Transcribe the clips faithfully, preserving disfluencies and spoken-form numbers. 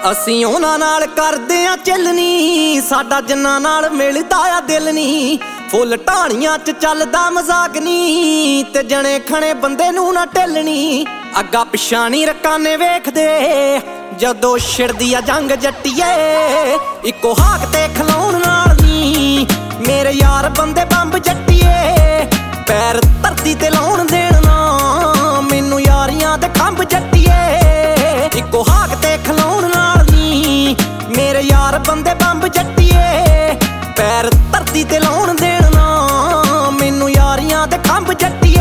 ਅਸੀਂ ਉਹਨਾਂ ਨਾਲ ਕਰਦੇ ਆ ਚੱਲਣੀ, ਸਾਡਾ ਜਿੰਨਾ ਨਾਲ ਮਿਲਦਾ ਆ ਦਿਲ ਨੀ। ਫੁੱਲ ਢਾਣੀਆਂ ਚ ਚੱਲਦਾ ਮਜ਼ਾਕ ਨੀ, ਤੇ ਜਣੇ ਖਣੇ ਬੰਦੇ ਨੂੰ ਨਾ ਢਿੱਲਣੀ। ਅੱਗਾ ਪਿਛਾਂ ਨੀ ਰਕਾਨੇ ਵੇਖਦੇ ਜਦੋਂ ਛਿੜਦੀ ਆ ਜੰਗ ਜੱਟੀਏ। ਇੱਕੋ ਹਾਕ ਤੇ ਖਲਾਉਣ ਨਾਲ ਨੀ ਮੇਰੇ ਯਾਰ ਬੰਦੇ ਬੰਬ ਜੱਟੀਏ। ਪੈਰ ਧਰਤੀ ਤੇ ਲਾਉਣ ਦੇਣ ਨਾ ਮੈਨੂੰ ਯਾਰੀਆਂ ਦੇ ਖੰਭ ਜੱਟੀਏ। ਇੱਕੋ ਹਾਕ ਤੇ ਖਲਾਉਣ ਨਾਲ ਨੀ ਮੇਰੇ ਯਾਰ ਬੰਦੇ ਬੰਬ ਜੱਟੀਏ। ਪੈਰ ਧਰਤੀ ਤੇ ਲਾਉਣ ਦੇਣ ਨਾ ਮੈਨੂੰ ਯਾਰੀਆਂ ਦੇ ਖੰਭ ਜੱਟੀਏ।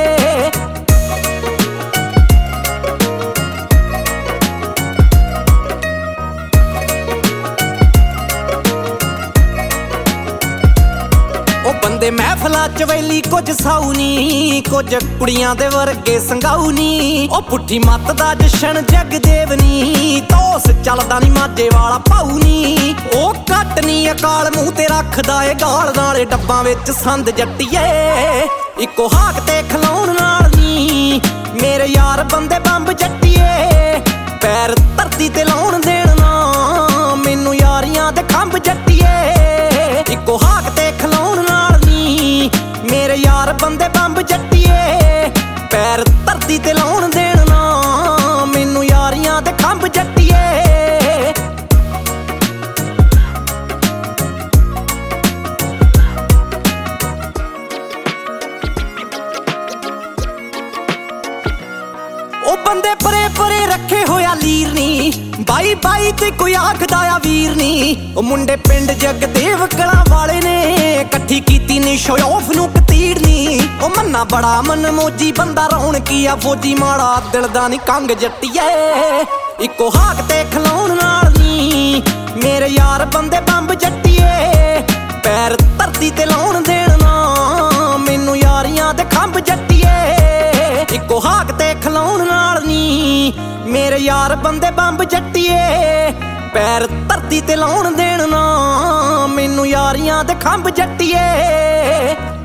ਉਹ ਬੰਦੇ ਮਹਿਫਲਾਂ ਚ ਵੈਲੀ ਕੁਝ ਸਾਊ ਨੀ, ਕੁਝ ਕੁੜੀਆਂ ਦੇ ਵਰਗੇ ਸੰਗਾਊ ਨੀ। ਉਹ ਪੁੱਠੀ ਮੱਤ ਦਾ ਜਸ਼ਨ ਜਗਦੇਵ ਨੀ, ਤੋਸ ਚੱਲਦਾ ਨੀ ਮਾਝੇ ਵਾਲਾ ਭਾਊ ਨੀ। ਉਹ ਘੱਟ ਨੀ ਅਕਾਲ ਮੂੰਹ ਤੇ ਰੱਖਦਾ ਏ ਗਾਲ, ਨਾਲੇ ਡੱਬਾਂ ਵਿੱਚ ਸੰਦ ਜੱਟੀਏ। ਇੱਕੋ ਹਾਕ ਤੇ ਖਲਾਉਣ ਨਾਲ ਨੀ ਮੇਰੇ ਯਾਰ ਬੰਦੇ ਬੰਬ ਜੱਟੀਏ। ਪੈਰ ਧਰਤੀ ਤੇ ਲਾਉਣ ਦੇਣ ਨਾ ਮੈਨੂੰ ਯਾਰੀਆਂ ਦੇ ਖੰਭ ਜੱਟੀਏ। ਇੱਕੋ ਹਾਕ ਤੇ ਖਲਾਉਣ ਨਾਲ ਨੀ ਮੇਰੇ ਯਾਰ ਬੰਦੇ ਬੰਬ ਜੱਟੀਏ। ਪੈਰ ਧਰਤੀ ਤੇ ਲਾਉਣ ਦੇਣ ਨਾ ਮੈਨੂੰ ਯਾਰੀਆਂ ਦੇ ਖੰਭ ਜੱਟੀਏ। ਉਹ ਬੰਦੇ ਪਰੇ ਪਰੇ ਰੱਖੇ ਹੋਇਆ ਲੀਰ ਨੀ, ਬਾਈ ਬਾਈ ਤੇ ਕੋਈ ਆਖਦਾ ਆ ਵੀਰ ਨੀ। ਉਹ ਮੁੰਡੇ ਪਿੰਡ ਜਗਦੇਵ ਕਲਾਂ ਵਾਲੇ ਨੇ ਇਕੱਠੀ ਕੀਤੀ ਨੀ ਸ਼ੋ ਆਫ ਨੂੰ ਕਤੀੜ ਨੀ। ਉਹ ਮੰਨਾ ਬੜਾ ਮਨ ਮੋਜੀ ਬੰਦਾ ਰੌਣਕੀ ਆ ਫੌਜੀ, ਮਾੜਾ ਦਿਲ ਦਾ ਨੀ ਕੰਗ ਜੱਟੀਏ। ਇੱਕੋ ਹਾਕ ਤੇ ਖਲਾਉਣ ਨਾਲ ਨੀ ਮੇਰੇ ਯਾਰ ਬੰਦੇ ਬੰਬ ਜੱਟੀਏ। ਪੈਰ ਧਰਤੀ ਤੇ ਲਾਉਣ ਦੇਣ ਨਾ ਮੈਨੂੰ ਯਾਰੀਆਂ ਦੇ ਖੰਭ ਜੱਟੀਏ। ਇੱਕੋ ਹਾਕ ਤੇ ਖਲਾਉਣ ਨਾਲ ਨੀ ਮੇਰੇ ਯਾਰ ਬੰਦੇ ਬੰਬ ਜੱਟੀਏ। ਪੈਰ ਧਰਤੀ ਤੇ ਲਾਉਣ ਦੇਣ ਨਾ ਮੈਨੂੰ ਯਾਰੀਆਂ ਦੇ ਖੰਭ ਜੱਟੀਏ।